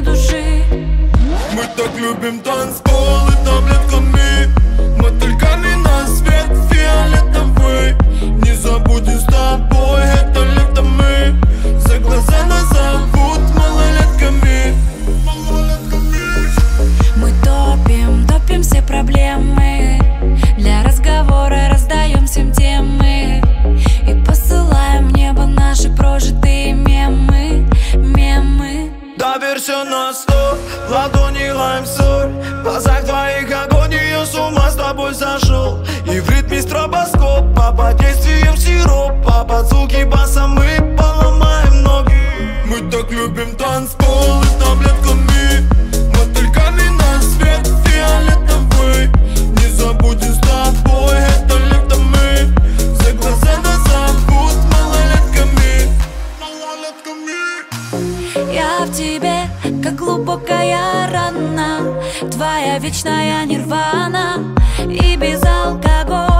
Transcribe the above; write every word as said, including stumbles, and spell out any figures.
души. Мы так любим танцпол и таблетками, мотыльками на свет фиолетовый. Не забудем с тобой это лето мы, за глаза нас зовут малолетками. Мы топим, топим все проблемы, для разговора раздаем всем темы и посылаем в небо наши прожитые мемы, мемы. Доверься на сто, ладони лайм соль, в глазах твоих огонь, я с ума с тобой сошел. И в ритме стробоскопа, под действием сиропа, под звуки баса мы поломаем ноги. Мы так любим танцпол и таблетками, мотыльками на свет фиолетовый. Не забудем с тобой это лето мы, за глаза нас зовут малолетками, малолетками. Я в тебе, как глубокая рана, твоя вечная нирвана. И без алкоголя